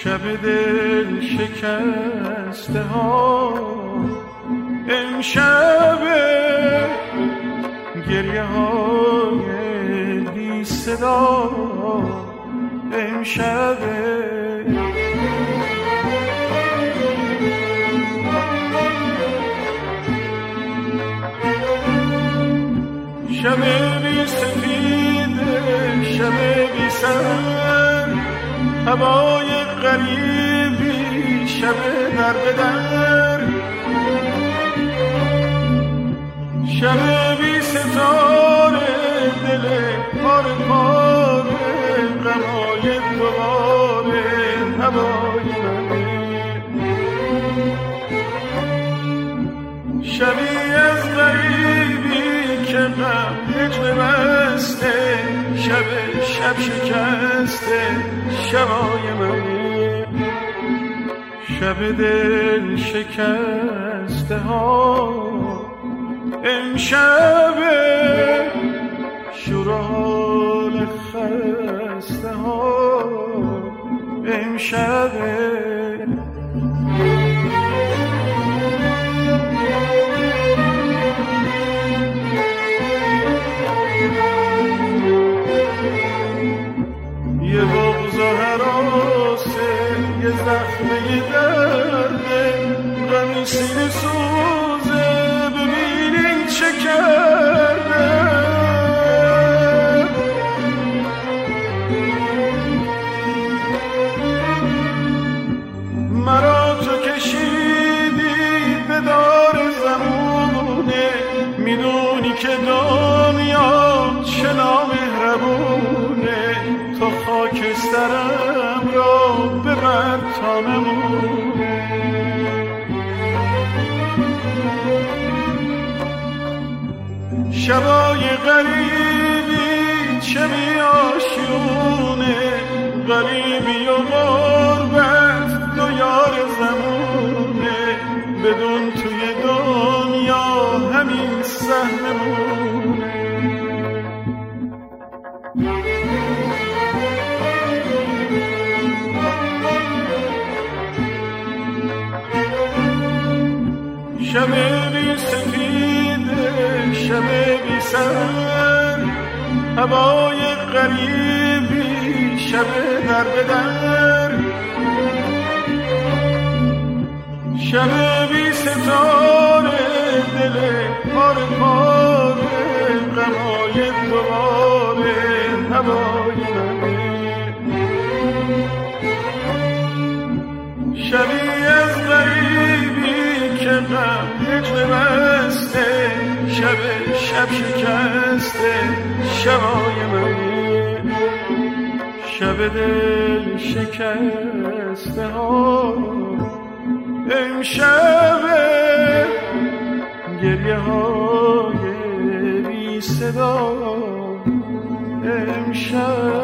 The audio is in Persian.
شب دل شکسته ها امشب گریه های بی صدا امشب شب بی سفید شب بی سر هوای غریبی شب در بدر شب بی ستاره دل پاره پاره غمای دوباره هوای منه شبی از غریبی که غم هجر بسته شب شکسته شبای منه شب دل شکسته ها امشب شورال خسته ها امشب یه بغض و حراسه یه زخمه درده غمی سینه سوزه ببینین چه کرده مرا تو کشیدی به دار زمونه میدونی که دنیا چه نامهربونه تو خاکسترم را ببر تا نمونه شبای غریبی چه بیاشونه غریبی و غربت دو یار زمونه بدون توی دنیا همین سهممونه شب بی سفید شب بی سر هوای غریبی شب در بدر شب بی ستاره دل پاره پاره غمای دوباره هوای منه شبی از غریبی که غم هجر بسته شب شکسته شبای منه شب دل شکسته ها امشب گریه های بی صدا امشب